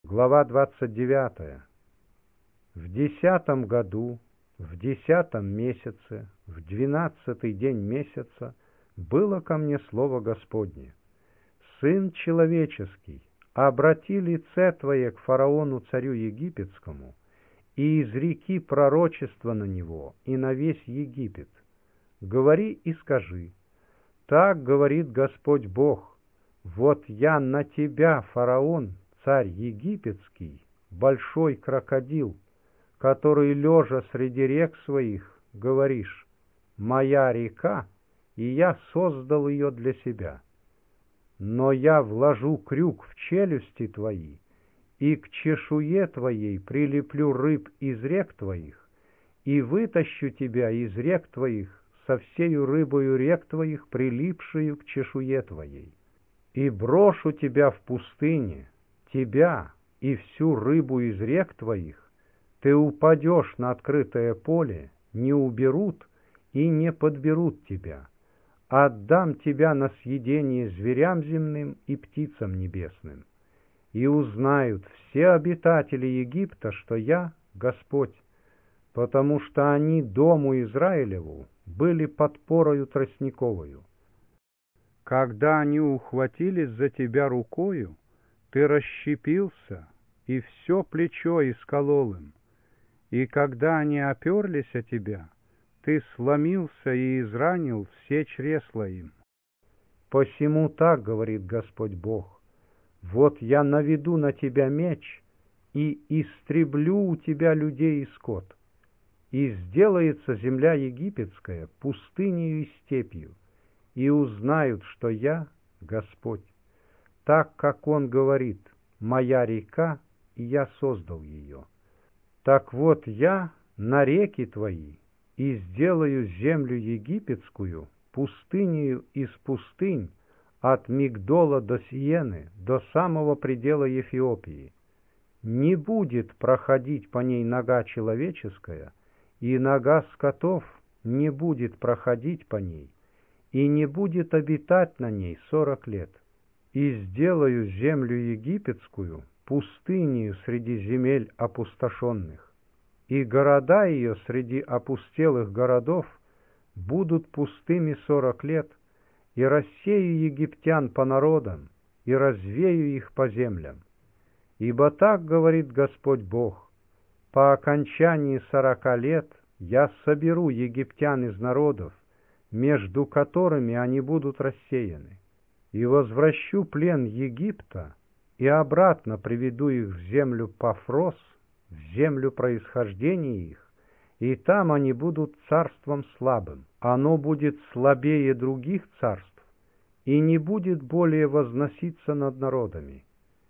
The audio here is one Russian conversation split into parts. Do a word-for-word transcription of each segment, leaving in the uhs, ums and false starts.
Глава двадцать девятая. В десятом году, в десятом месяце, в двенадцатый день месяца было ко мне слово Господне: «Сын человеческий, обрати лице твое к фараону царю египетскому, и изреки пророчество на него и на весь Египет. Говори и скажи: так говорит Господь Бог: вот я на тебя, фараон, царь египетский, большой крокодил, который, лежа среди рек своих, говоришь: моя река, и я создал ее для себя. Но я вложу крюк в челюсти твои, и к чешуе твоей прилеплю рыб из рек твоих, и вытащу тебя из рек твоих со всею рыбою рек твоих, прилипшую к чешуе твоей, и брошу тебя в пустыне, тебя и всю рыбу из рек твоих. Ты упадешь на открытое поле, не уберут и не подберут тебя. Отдам тебя на съедение зверям земным и птицам небесным. И узнают все обитатели Египта, что я Господь, потому что они дому Израилеву были подпорою тростниковою. Когда они ухватились за тебя рукою, ты расщепился, и все плечо исколол им. И когда они оперлись о тебя, ты сломился и изранил все чресла им. Посему так говорит Господь Бог: вот я наведу на тебя меч, и истреблю у тебя людей и скот, и сделается земля египетская пустынею и степью, и узнают, что я Господь. Так, как Он говорит: моя река, и я создал ее. Так вот я на реки твои и сделаю землю египетскую пустынею из пустынь, от Мигдола до Сиены, до самого предела Эфиопии. Не будет проходить по ней нога человеческая, и нога скотов не будет проходить по ней, и не будет обитать на ней сорок лет. И сделаю землю египетскую пустынею среди земель опустошенных, и города ее среди опустелых городов будут пустыми сорок лет, и рассею египтян по народам, и развею их по землям. Ибо так говорит Господь Бог: по окончании сорока лет я соберу египтян из народов, между которыми они будут рассеяны, и возвращу плен Египта, и обратно приведу их в землю Пафрос, в землю происхождения их, и там они будут царством слабым. Оно будет слабее других царств, и не будет более возноситься над народами.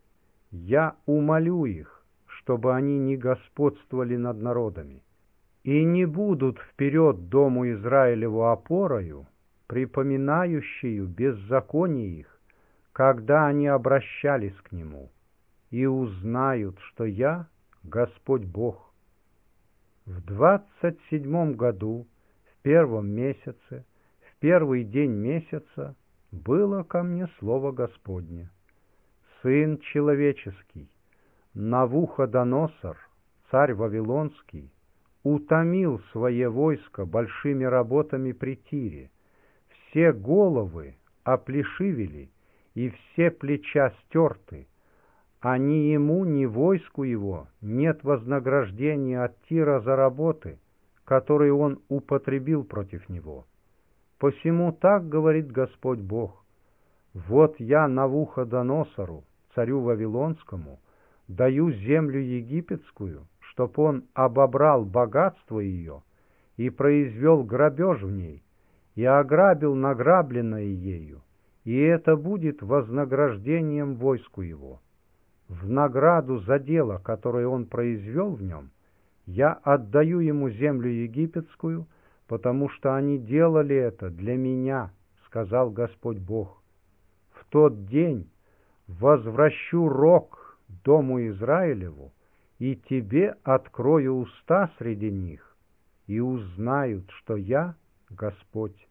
Я умолю их, чтобы они не господствовали над народами, и не будут вперед дому Израилеву опорою, припоминающую беззаконие их, когда они обращались к нему, и узнают, что я Господь Бог. В двадцать седьмом году, в первом месяце, в первый день месяца, было ко мне слово Господне: Сын человеческий, Навуходоносор, царь Вавилонский, утомил свое войско большими работами при Тире, все головы оплешивели, и все плеча стерты, а ни ему, ни войску его нет вознаграждения от Тира за работы, которые он употребил против него. Посему так говорит Господь Бог: вот я Навуходоносору, царю Вавилонскому, даю землю египетскую, чтоб он обобрал богатство ее и произвел грабеж в ней, и ограбил награбленное ею, и это будет вознаграждением войску его. В награду за дело, которое он произвел в нем, я отдаю ему землю египетскую, потому что они делали это для меня, сказал Господь Бог. В тот день возвращу рог дому Израилеву, и тебе открою уста среди них, и узнают, что я Господь.